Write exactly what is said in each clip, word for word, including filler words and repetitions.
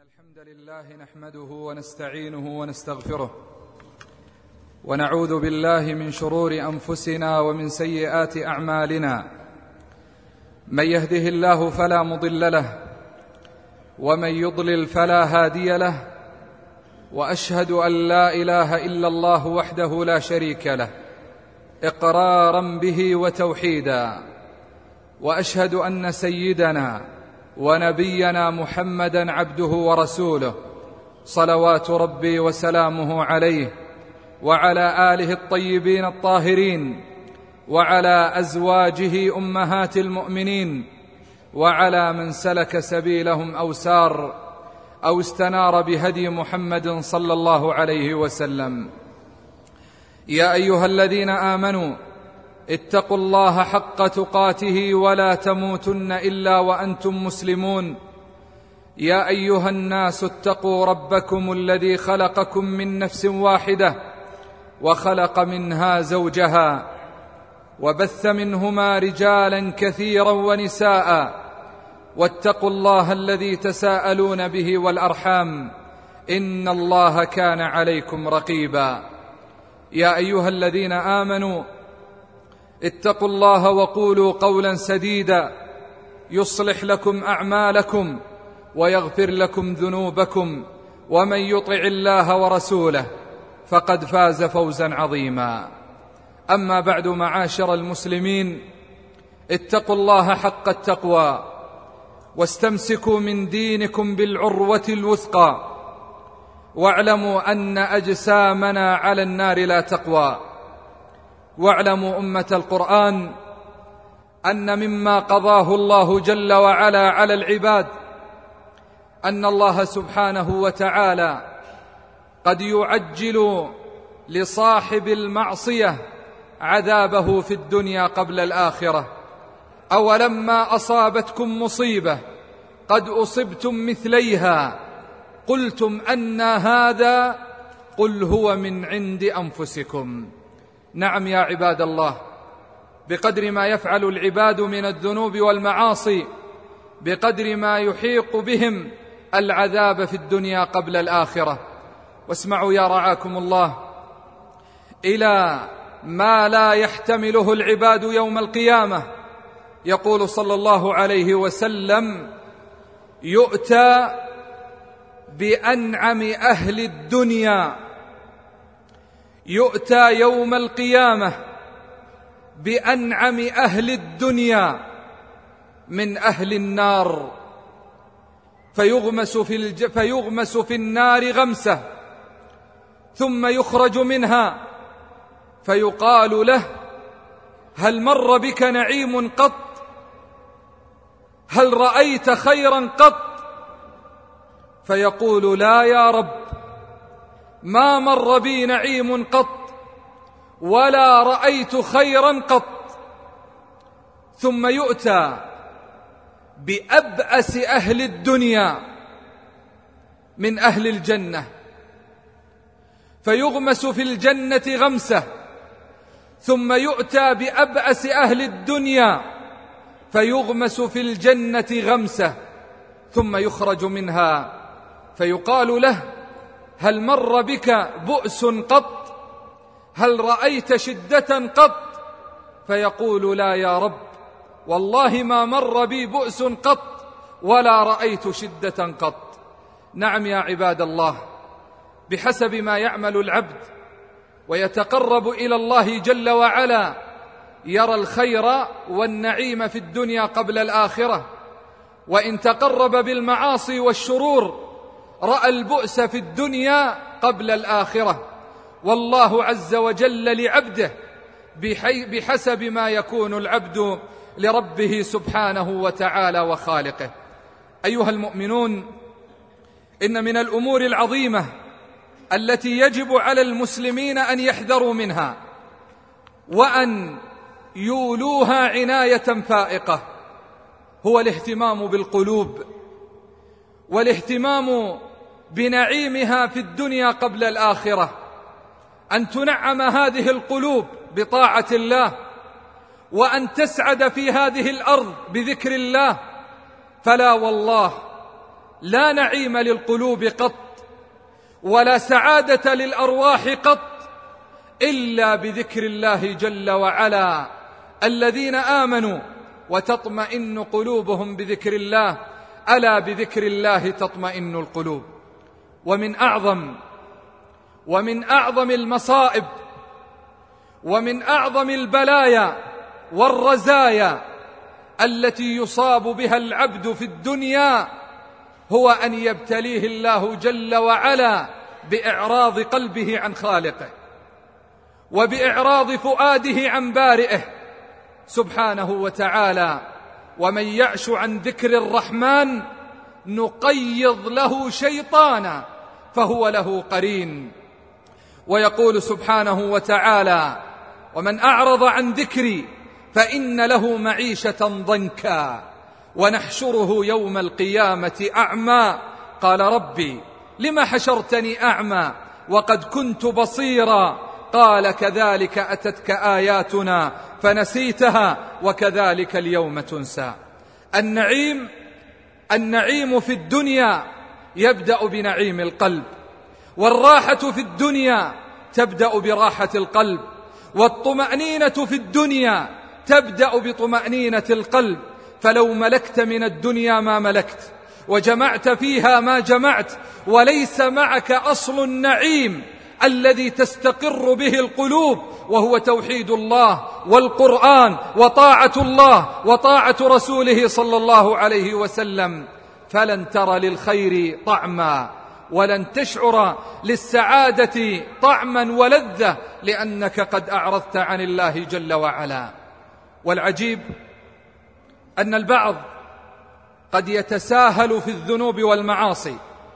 الحمد لله نحمده ونستعينه ونستغفره ونعوذ بالله من شرور أنفسنا ومن سيئات أعمالنا. من يهده الله فلا مضل له ومن يضلل فلا هادي له، وأشهد أن لا إله إلا الله وحده لا شريك له إقرارا به وتوحيدا، وأشهد أن سيدنا ونبينا محمدا عبده ورسوله صلوات ربي وسلامه عليه وعلى آله الطيبين الطاهرين وعلى أزواجه أمهات المؤمنين وعلى من سلك سبيلهم أو سار أو استنار بهدي محمد صلى الله عليه وسلم. يا أيها الذين آمنوا اتقوا الله حق تقاته ولا تموتن إلا وأنتم مسلمون. يا أيها الناس اتقوا ربكم الذي خلقكم من نفس واحدة وخلق منها زوجها وبث منهما رجالا كثيرا ونساء، واتقوا الله الذي تساءلون به والأرحام إن الله كان عليكم رقيبا. يا أيها الذين آمنوا اتقوا الله وقولوا قولا سديدا يصلح لكم أعمالكم ويغفر لكم ذنوبكم، ومن يطع الله ورسوله فقد فاز فوزا عظيما. أما بعد، معاشر المسلمين، اتقوا الله حق التقوى واستمسكوا من دينكم بالعروة الوثقى، واعلموا أن أجسامنا على النار لا تقوى. واعلموا أمة القرآن أن مما قضاه الله جل وعلا على العباد أن الله سبحانه وتعالى قد يعجل لصاحب المعصية عذابه في الدنيا قبل الآخرة. أولما أصابتكم مصيبة قد أصبتم مثليها قلتم أنى هذا قل هو من عند أنفسكم. نعم يا عباد الله، بقدر ما يفعل العباد من الذنوب والمعاصي بقدر ما يحيق بهم العذاب في الدنيا قبل الآخرة. واسمعوا يا رعاكم الله إلى ما لا يحتمله العباد يوم القيامة. يقول صلى الله عليه وسلم: يؤتى بأنعم أهل الدنيا يؤتى يوم القيامة بأنعم أهل الدنيا من أهل النار، فيغمس في, الج... فيغمس في النار غمسة، ثم يخرج منها فيقال له: هل مر بك نعيم قط؟ هل رأيت خيرا قط؟ فيقول: لا يا رب، ما مر بي نعيم قط ولا رأيت خيرا قط. ثم يؤتى بأبأس أهل الدنيا من أهل الجنة فيغمس في الجنة غمسة، ثم يؤتى بأبأس أهل الدنيا فيغمس في الجنة غمسة، ثم يخرج منها فيقال له: هل مر بك بؤس قط؟ هل رأيت شدة قط؟ فيقول: لا يا رب، والله ما مر بي بؤس قط ولا رأيت شدة قط. نعم يا عباد الله، بحسب ما يعمل العبد ويتقرب إلى الله جل وعلا يرى الخير والنعيم في الدنيا قبل الآخرة، وإن تقرب بالمعاصي والشرور رأى البؤس في الدنيا قبل الآخرة. والله عز وجل لعبده بحسب ما يكون العبد لربه سبحانه وتعالى وخالقه. أيها المؤمنون، إن من الأمور العظيمة التي يجب على المسلمين أن يحذروا منها وأن يولوها عناية فائقة هو الاهتمام بالقلوب، والاهتمام بنعيمها في الدنيا قبل الآخرة. أن تنعم هذه القلوب بطاعة الله، وأن تسعد في هذه الأرض بذكر الله. فلا والله لا نعيم للقلوب قط ولا سعادة للأرواح قط إلا بذكر الله جل وعلا. الذين آمنوا وتطمئن قلوبهم بذكر الله، ألا بذكر الله تطمئن القلوب. ومن أعظم ومن أعظم المصائب ومن أعظم البلايا والرزايا التي يصاب بها العبد في الدنيا هو أن يبتليه الله جل وعلا بإعراض قلبه عن خالقه وبإعراض فؤاده عن بارئه سبحانه وتعالى. ومن يعش عن ذكر الرحمن نقيض له شيطانا فهو له قرين. ويقول سبحانه وتعالى: ومن أعرض عن ذكري فإن له معيشة ضنكا ونحشره يوم القيامة أعمى قال ربي لم حشرتني أعمى وقد كنت بصيرا قال كذلك أتتك آياتنا فنسيتها وكذلك اليوم تنسى. النعيم النعيم في الدنيا يبدأ بنعيم القلب، والراحة في الدنيا تبدأ براحة القلب، والطمأنينة في الدنيا تبدأ بطمأنينة القلب. فلو ملكت من الدنيا ما ملكت وجمعت فيها ما جمعت وليس معك أصل النعيم الذي تستقر به القلوب وهو توحيد الله والقرآن وطاعة الله وطاعة رسوله صلى الله عليه وسلم، فلن ترى للخير طعما ولن تشعر للسعادة طعما ولذة، لأنك قد أعرضت عن الله جل وعلا. والعجيب أن البعض قد يتساهل في الذنوب والمعاصي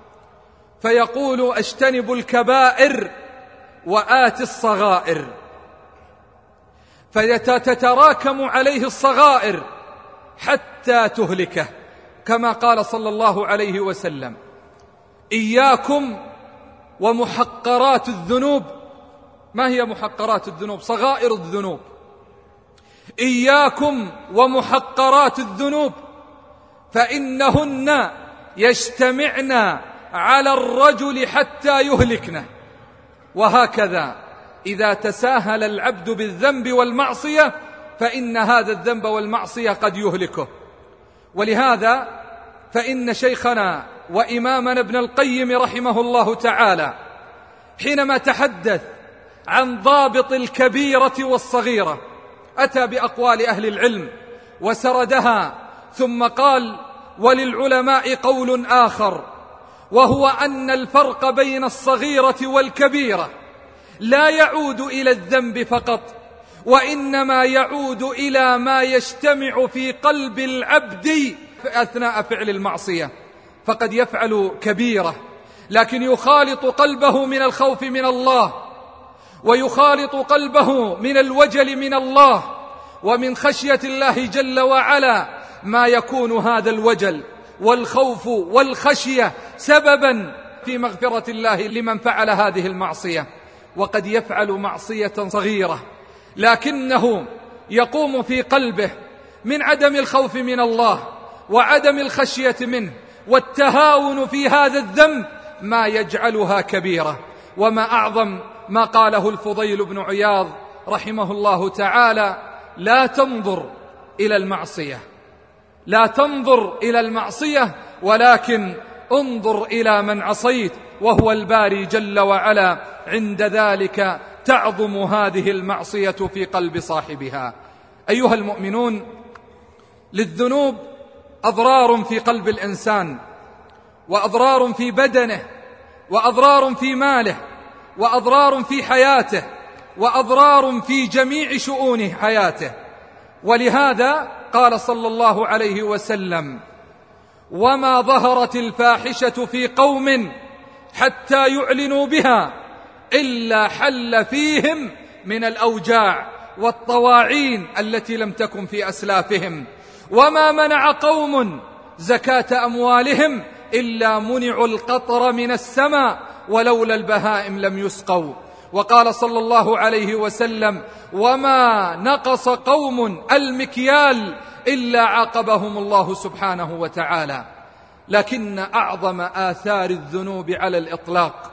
فيقول أجتنب الكبائر وآتي الصغائر، فتتراكم عليه الصغائر حتى تهلكه، كما قال صلى الله عليه وسلم: إياكم ومحقرات الذنوب. ما هي محقرات الذنوب؟ صغائر الذنوب. إياكم ومحقرات الذنوب فإنهن يجتمعن على الرجل حتى يهلكنه. وهكذا إذا تساهل العبد بالذنب والمعصية فإن هذا الذنب والمعصية قد يهلكه. ولهذا فإن شيخنا وإمامنا ابن القيم رحمه الله تعالى حينما تحدث عن ضابط الكبيرة والصغيرة أتى بأقوال أهل العلم وسردها، ثم قال: وللعلماء قول آخر، وهو أن الفرق بين الصغيرة والكبيرة لا يعود إلى الذنب فقط، وإنما يعود إلى ما يجتمع في قلب العبد أثناء فعل المعصية. فقد يفعل كبيرة لكن يخالط قلبه من الخوف من الله، ويخالط قلبه من الوجل من الله ومن خشية الله جل وعلا، ما يكون هذا الوجل والخوف والخشية سببا في مغفرة الله لمن فعل هذه المعصية. وقد يفعل معصية صغيرة لكنه يقوم في قلبه من عدم الخوف من الله وعدم الخشية منه والتهاون في هذا الذنب ما يجعلها كبيرة. وما أعظم ما قاله الفضيل بن عياض رحمه الله تعالى: لا تنظر إلى المعصية لا تنظر إلى المعصية ولكن انظر إلى من عصيت وهو الباري جل وعلا، عند ذلك تعظم هذه المعصية في قلب صاحبها. أيها المؤمنون، للذنوب أضرار في قلب الإنسان، وأضرار في بدنه، وأضرار في ماله، وأضرار في حياته، وأضرار في جميع شؤون حياته. ولهذا قال صلى الله عليه وسلم: وما ظهرت الفاحشة في قوم حتى يعلنوا بها إلا حل فيهم من الأوجاع والطواعين التي لم تكن في أسلافهم، وما منع قوم زكاة أموالهم إلا منعوا القطر من السماء ولولا البهائم لم يسقوا. وقال صلى الله عليه وسلم: وما نقص قوم المكيال إلا عاقبهم الله سبحانه وتعالى. لكن أعظم آثار الذنوب على الإطلاق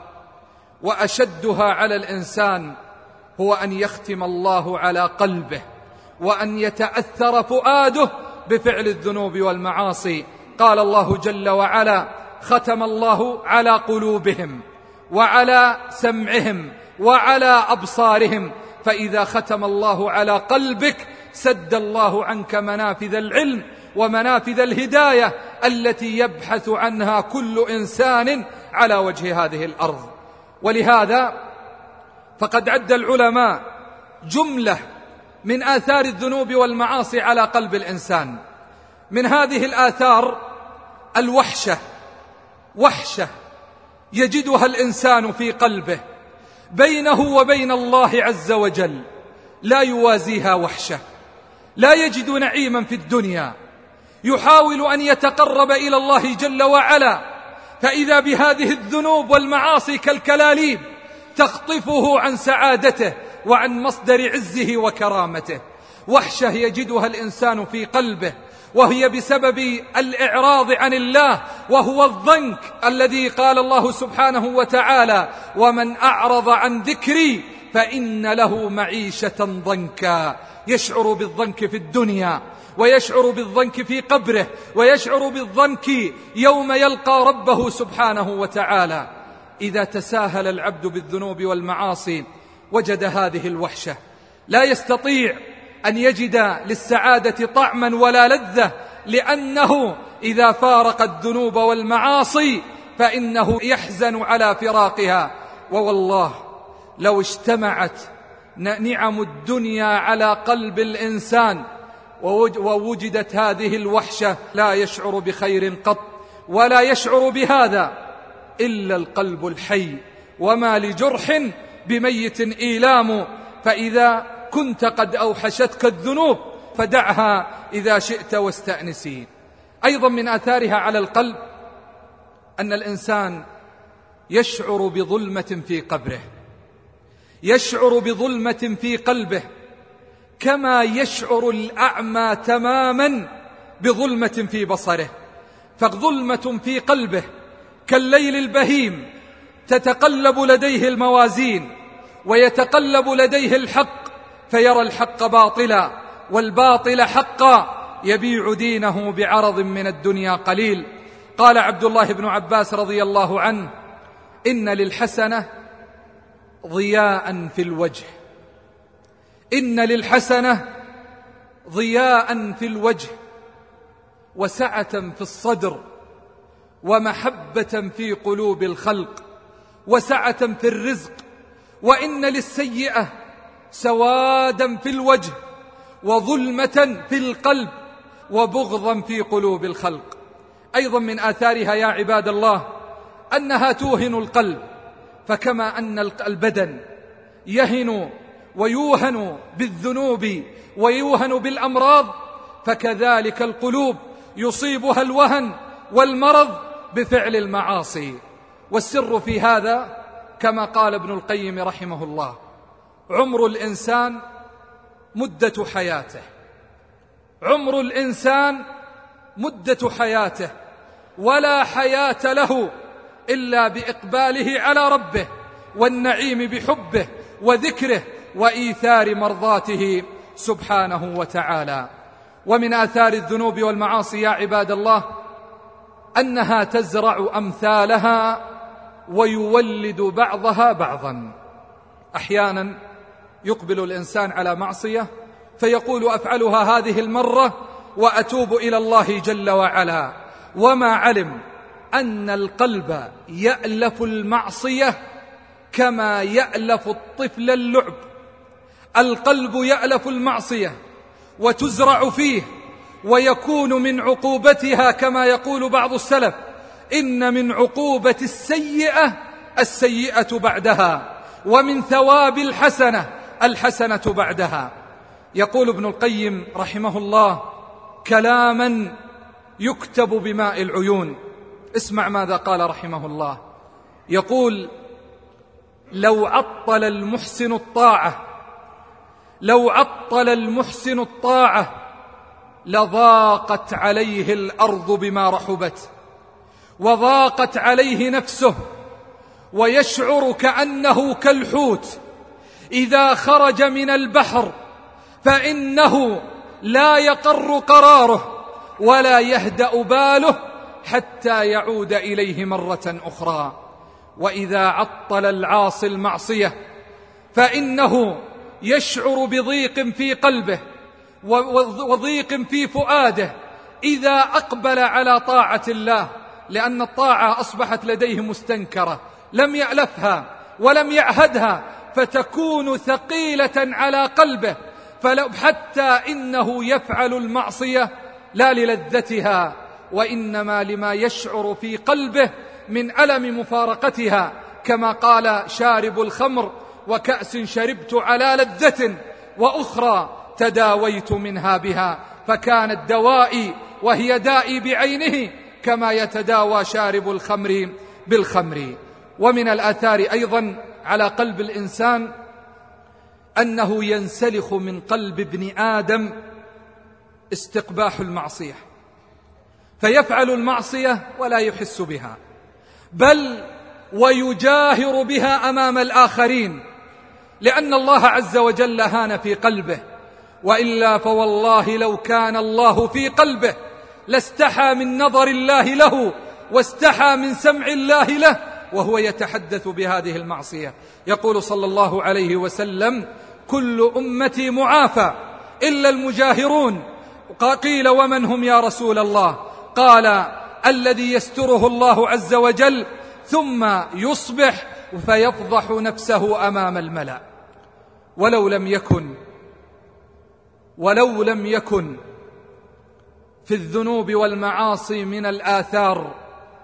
وأشدها على الإنسان هو أن يختم الله على قلبه وأن يتأثر فؤاده بفعل الذنوب والمعاصي. قال الله جل وعلا: ختم الله على قلوبهم وعلى سمعهم وعلى أبصارهم. فإذا ختم الله على قلبك سد الله عنك منافذ العلم ومنافذ الهداية التي يبحث عنها كل إنسان على وجه هذه الأرض. ولهذا فقد عد العلماء جملة من آثار الذنوب والمعاصي على قلب الإنسان. من هذه الآثار الوحشة، وحشة يجدها الإنسان في قلبه بينه وبين الله عز وجل لا يوازيها وحشة. لا يجد نعيما في الدنيا، يحاول أن يتقرب إلى الله جل وعلا، فإذا بهذه الذنوب والمعاصي كالكلاليب تخطفه عن سعادته وعن مصدر عزه وكرامته. وحشة يجدها الإنسان في قلبه، وهي بسبب الإعراض عن الله، وهو الضنك الذي قال الله سبحانه وتعالى: ومن أعرض عن ذكري فإن له معيشة ضنكا. يشعر بالضنك في الدنيا، ويشعر بالضنك في قبره، ويشعر بالضنك يوم يلقى ربه سبحانه وتعالى. إذا تساهل العبد بالذنوب والمعاصي وجد هذه الوحشة، لا يستطيع أن يجد للسعادة طعما ولا لذة، لأنه إذا فارق الذنوب والمعاصي فإنه يحزن على فراقها. ووالله لو اجتمعت نعم الدنيا على قلب الإنسان ووجدت هذه الوحشة لا يشعر بخير قط، ولا يشعر بهذا إلا القلب الحي. وما لجرح بميت إيلام، فإذا كنت قد أوحشتك الذنوب فدعها إذا شئت واستأنسي. أيضا من آثارها على القلب أن الإنسان يشعر بظلمة في قبره، يشعر بظلمة في قلبه، كما يشعر الأعمى تماما بظلمة في بصره. فظلمة في قلبه كالليل البهيم تتقلب لديه الموازين، ويتقلب لديه الحق، فيرى الحق باطلا والباطل حقا، يبيع دينه بعرض من الدنيا قليل. قال عبد الله بن عباس رضي الله عنه: إن للحسنة ضياء في الوجه، إن للحسنة ضياء في الوجه، وسعة في الصدر، ومحبة في قلوب الخلق، وسعة في الرزق. وإن للسيئة سوادا في الوجه، وظلمة في القلب، وبغضا في قلوب الخلق. أيضا من آثارها يا عباد الله أنها توهن القلب، فكما أن البدن يهن ويوهن بالذنوب ويوهن بالأمراض، فكذلك القلوب يصيبها الوهن والمرض بفعل المعاصي. والسر في هذا كما قال ابن القيم رحمه الله: عمر الإنسان مدة حياته، عمر الإنسان مدة حياته، ولا حياة له إلا بإقباله على ربه والنعيم بحبه وذكره وإيثار مرضاته سبحانه وتعالى. ومن آثار الذنوب والمعاصي يا عباد الله أنها تزرع أمثالها ويولد بعضها بعضا. أحيانا يقبل الإنسان على معصية فيقول: أفعلها هذه المرة وأتوب إلى الله جل وعلا، وما علم أن القلب يألف المعصية كما يألف الطفل اللعب. القلب يألف المعصية وتزرع فيه، ويكون من عقوبتها كما يقول بعض السلف: إن من عقوبة السيئة السيئة بعدها، ومن ثواب الحسنة الحسنة بعدها. يقول ابن القيم رحمه الله كلاما يكتب بماء العيون. اسمع ماذا قال رحمه الله، يقول: لو عطل المحسن الطاعة لو عطل المحسن الطاعة لضاقت عليه الأرض بما رحبت، وضاقت عليه نفسه، ويشعر كأنه كالحوت إذا خرج من البحر فإنه لا يقر قراره ولا يهدأ باله حتى يعود إليه مرة أخرى. وإذا عطل العاصي المعصية فإنه يشعر بضيق في قلبه وضيق في فؤاده إذا أقبل على طاعة الله، لأن الطاعة أصبحت لديه مستنكرة، لم يألفها ولم يعهدها، فتكون ثقيلة على قلبه، حتى إنه يفعل المعصية لا للذتها وإنما لما يشعر في قلبه من ألم مفارقتها، كما قال شارب الخمر: وكأس شربت على لذة وأخرى تداويت منها بها، فكانت دوائي وهي دائي بعينه كما يتداوى شارب الخمر بالخمر. ومن الآثار أيضا على قلب الإنسان أنه ينسلخ من قلب ابن آدم استقباح المعصية، فيفعل المعصية ولا يحس بها، بل ويجاهر بها أمام الآخرين، لأن الله عز وجل هان في قلبه، وإلا فوالله لو كان الله في قلبه لاستحى من نظر الله له واستحى من سمع الله له وهو يتحدث بهذه المعصية. يقول صلى الله عليه وسلم: كل أمتي معافى إلا المجاهرون. قيل: ومن هم يا رسول الله؟ قال: الذي يستره الله عز وجل ثم يصبح فيفضح نفسه أمام الملأ. ولو لم يكن ولو لم يكن في الذنوب والمعاصي من الآثار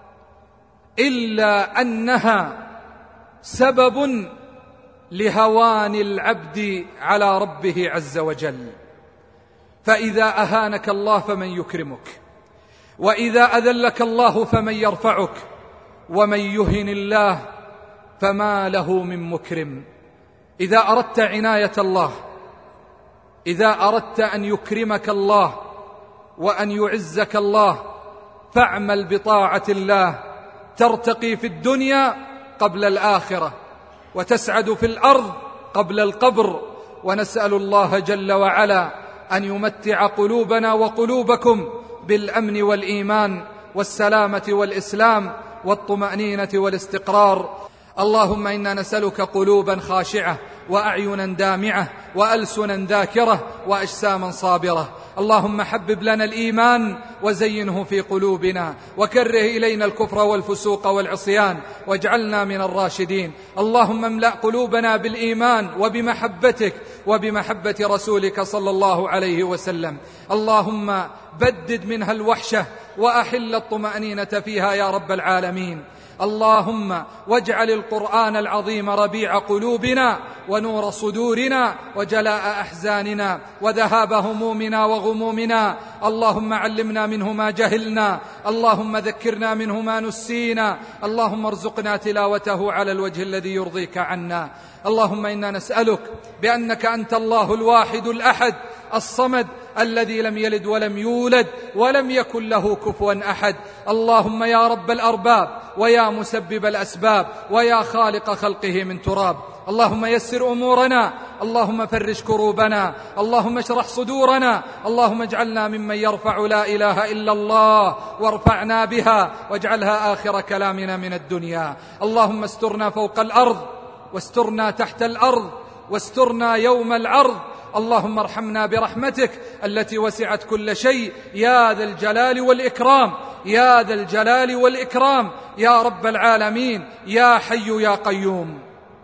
إلا أنها سبب لهوان العبد على ربه عز وجل، فإذا أهانك الله فمن يكرمك، وإذا أذلك الله فمن يرفعك، ومن يهن الله فما له من مكرم. إذا أردت عناية الله، إذا أردت أن يكرمك الله وأن يعزك الله، فاعمل بطاعة الله، ترتقي في الدنيا قبل الآخرة، وتسعد في الأرض قبل القبر. ونسأل الله جل وعلا أن يمتع قلوبنا وقلوبكم بالأمن والإيمان والسلامة والإسلام والطمأنينة والاستقرار. اللهم إنا نسألك قلوبا خاشعة وأعينا دامعة وألسنا ذاكرة وأجساما صابرة. اللهم حبب لنا الإيمان وزينه في قلوبنا، وكره إلينا الكفر والفسوق والعصيان، واجعلنا من الراشدين. اللهم املأ قلوبنا بالإيمان وبمحبتك وبمحبة رسولك صلى الله عليه وسلم. اللهم بدد منها الوحشة وأحل الطمأنينة فيها يا رب العالمين. اللهم واجعل القرآن العظيم ربيع قلوبنا ونور صدورنا وجلاء أحزاننا وذهاب همومنا وغمومنا. اللهم علمنا منه ما جهلنا، اللهم ذكرنا منه ما نسينا، اللهم ارزقنا تلاوته على الوجه الذي يرضيك عنا. اللهم إنا نسألك بأنك أنت الله الواحد الأحد الصمد الذي لم يلد ولم يولد ولم يكن له كفوا أحد. اللهم يا رب الأرباب ويا مسبب الأسباب ويا خالق خلقه من تراب، اللهم يسر أمورنا، اللهم فرج كروبنا، اللهم اشرح صدورنا، اللهم اجعلنا ممن يرفع لا إله إلا الله وارفعنا بها واجعلها آخر كلامنا من الدنيا. اللهم استرنا فوق الأرض واسترنا تحت الأرض واسترنا يوم العرض. اللهم ارحمنا برحمتك التي وسعت كل شيء يا ذا الجلال والإكرام، يا ذا الجلال والإكرام يا رب العالمين يا حي يا قيوم.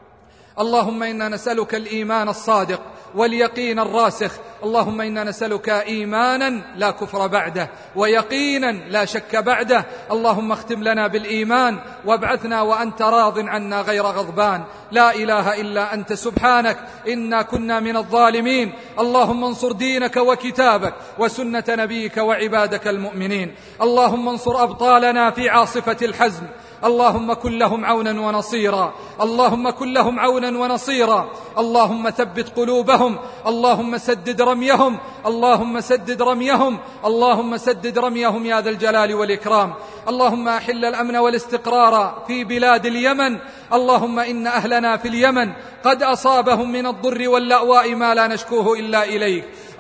اللهم إنا نسألك الإيمان الصادق واليقين الراسخ. اللهم إنا نسألك إيمانا لا كفر بعده ويقينا لا شك بعده. اللهم اختم لنا بالإيمان وابعثنا وأنت راض عنا غير غضبان. لا إله إلا أنت سبحانك إنا كنا من الظالمين. اللهم انصر دينك وكتابك وسنة نبيك وعبادك المؤمنين. اللهم انصر أبطالنا في عاصفة الحزم. اللهم كن لهم عونا ونصيرا، اللهم كن لهم عونا ونصيرا. اللهم ثبت قلوبهم، اللهم سدد رميهم، اللهم سدد رميهم، اللهم سدد رميهم يا ذا الجلال والإكرام. اللهم أحل الأمن والاستقرار في بلاد اليمن. اللهم إن أهلنا في اليمن قد أصابهم من الضر واللأواء ما لا نشكوه إلا إليك.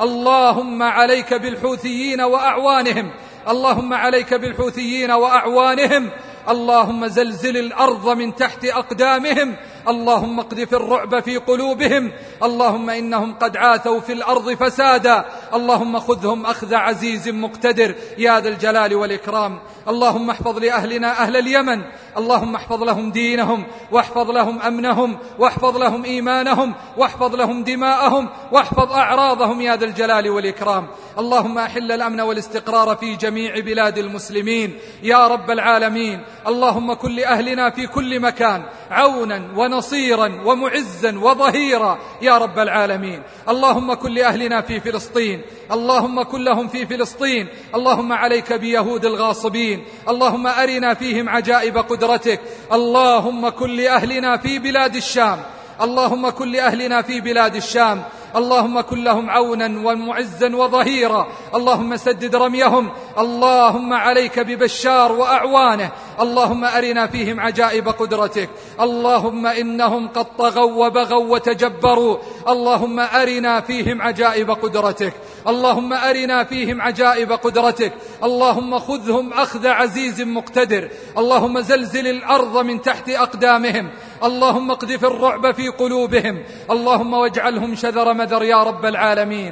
اللهم عليك بالحوثيين وأعوانهم، اللهم عليك بالحوثيين وأعوانهم. اللهم زلزل الأرض من تحت أقدامهم، اللهم اقذف الرعب في قلوبهم. اللهم إنهم قد عاثوا في الأرض فسادا، اللهم خذهم أخذ عزيز مقتدر يا ذا الجلال والإكرام. اللهم احفظ لأهلنا أهل اليمن، اللهم احفظ لهم دينهم، واحفظ لهم أمنهم، واحفظ لهم إيمانهم، واحفظ لهم دماءهم، واحفظ أعراضهم يا ذا الجلال والإكرام. اللهم أحل الأمن والاستقرار في جميع بلاد المسلمين يا رب العالمين. اللهم كن لأهلنا في كل مكان عونا ونصيرا ومعزا وظهيرا يا رب العالمين. اللهم كن لأهلنا في فلسطين، اللهم كن لهم في فلسطين. اللهم عليك بيهود الغاصبين، اللهم أرنا فيهم عجائب قدرتك. اللهم كن لأهلنا في بلاد الشام، اللهم كن لأهلنا في بلاد الشام، اللهم كن لهم عونا ومعزا وظهيرا. اللهم سدد رميهم، اللهم عليك ببشار وأعوانه. اللهم أرنا فيهم عجائب قدرتك. اللهم إنهم قد طغوا وبغوا وتجبروا، اللهم أرنا فيهم عجائب قدرتك، اللهم أرنا فيهم عجائب قدرتك. اللهم خذهم أخذ عزيز مقتدر، اللهم زلزل الأرض من تحت أقدامهم، اللهم اقذف الرعب في قلوبهم، اللهم واجعلهم شذر مذر يا رب العالمين.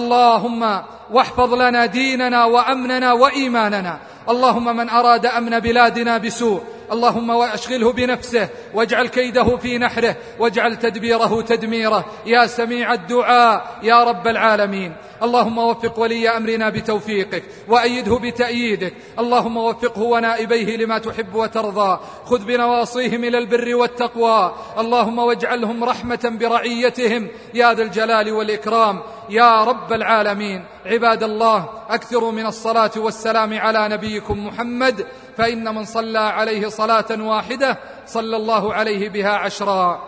اللهم واحفظ لنا ديننا وأمننا وإيماننا. اللهم من أراد أمن بلادنا بسوء اللهم واشغله بنفسه، واجعل كيده في نحره، واجعل تدبيره تدميره يا سميع الدعاء يا رب العالمين. اللهم وفق ولي أمرنا بتوفيقك، وأيده بتأييدك. اللهم وفقه ونائبيه لما تحب وترضى، خذ بنواصيهم إلى البر والتقوى. اللهم واجعلهم رحمة برعيتهم يا ذا الجلال والإكرام يا رب العالمين. عباد الله، أكثروا من الصلاة والسلام على نبيكم محمد، فإن من صلى عليه صلاة واحدة صلى الله عليه بها عشرا.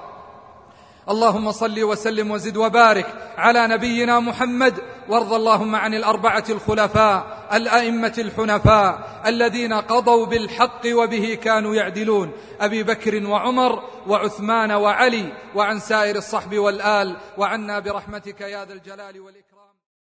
اللهم صل وسلم وزد وبارك على نبينا محمد، وارض اللهم عن الأربعة الخلفاء الأئمة الحنفاء الذين قضوا بالحق وبه كانوا يعدلون، أبي بكر وعمر وعثمان وعلي، وعن سائر الصحب والآل، وعنا برحمتك يا ذا الجلال والإكرام.